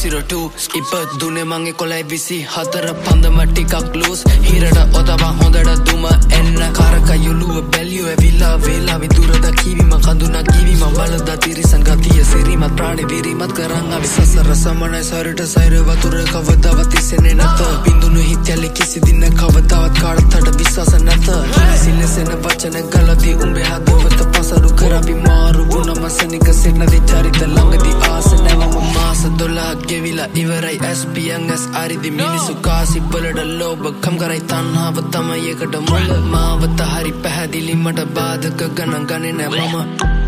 202 ඉපත් දුනේ මං 11:24 පන්දම ටිකක් ලූස් හිරට ඔතබ හොඳට දුම එන්න කරක යුලුව බැලියෝ ඇවිල්ලා වේලා විදුරද කීවිම කඳුන කීවිම බලද තිරිසන් ගතිය සිරිමත් ප්‍රාණි විරිමත් කරන් අවි සසර සමනයි සරට සයිර වතුර කවදාවත් ඉස්සෙන්නේ නැත බින්දුණු හිතැලි කිසි දින කවදාවත් කාටට විශ්වාස නැත සිලසෙන වචන ගලදී උඹේ හදවත පසරු කරපි මාරු වුණ මසනික සෙන්නදී චරිත ළඟදී ආස නැවම මාස 12 ගෙවිලා ඉවරයි SPNS අරිදි මිනිසු කාසි වලට ලෝභ කම් කරයි තණ්හාව තමයි එකට මුල මාවත හරි පැහැදිලි මට බාධක ගණන් ගන්නේ නෑ මම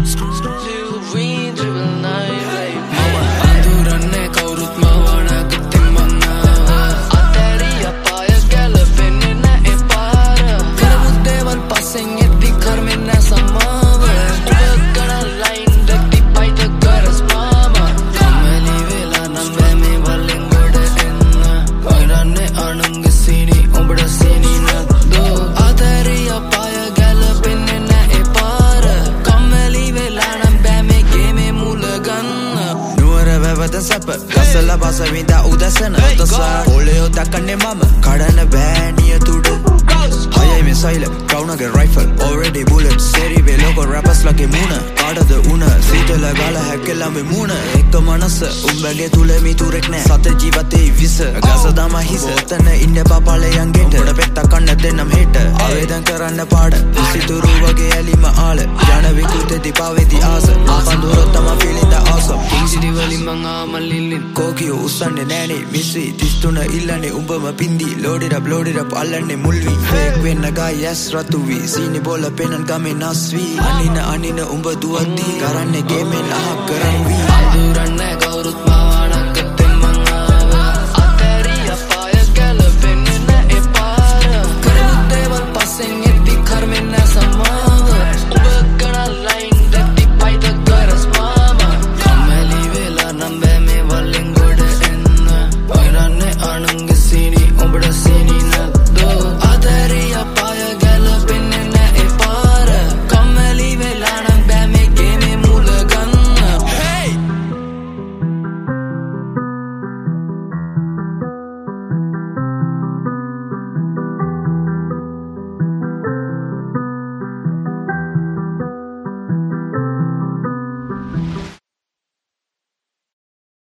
අඳුරන්නේ කවුරුත් මවන ගතින් මං අතරිය පාය ගැලපෙන්නේ නෑ ඒ පාර කරමු දේවල් පස්සෙන් එද්දි කර්මෙන් නෑ සමාව ගණන් ලයින් දෙක්ටි පයිත කරස් මාම කමලි වෙලා නම් බෑමේ වලෙන් ගොඩ එන්න වරන්නේ අනංග සීනි ඔබට සීනි නැද්දෝ අතරිය පාය ගැලපෙන්නේ නෑ ඒ පාර කමලි වෙලා නම් බෑමේ ගේමේ මුල ගන්න නුවර වැවත සැප ගසල බස විඳා උදැසන තසා ඔලයෝ දක්කන්නේ මම කඩන්න බෑ නියතුඩ හයයි මේ සයිල කවුනගේ රයිෆල් already bullet සෙරිවේ ලෝකෝ රැපස් ලගේ මුණ කාටද උන සීතල ගල හැකෙලා මේ මුණ එක මනස උඹගේ තුල මිතුරෙක් නෑ සත ජීවිතේ විස ගස දම හිස ඔතන ඉන්න බබලයන් ගෙට පොඩ පෙත්ත කන්න දෙන්නම් හෙට ආවේදන් කරන්න පාඩ සිතුරු වගේ ඇලිම ආල යන විකුතේ පාවෙති ආස පඳුරොත් තම feeling the awesome කිංසිටි වලින් මං ආමල්ලින් කෝකියෝ උස්සන්නේ නෑනේ මිස්සි 33 ඉල්ලන්නේ උඹම පින්දි loaded up අල්ලන්නේ මුල්වි fake වෙන්න ගා yes රතුවි සීනි බෝල පෙනන් ගමේ නස්වි අනින උඹ දුවද්දි කරන්නේ ගේමෙන් අහක් කරන් වී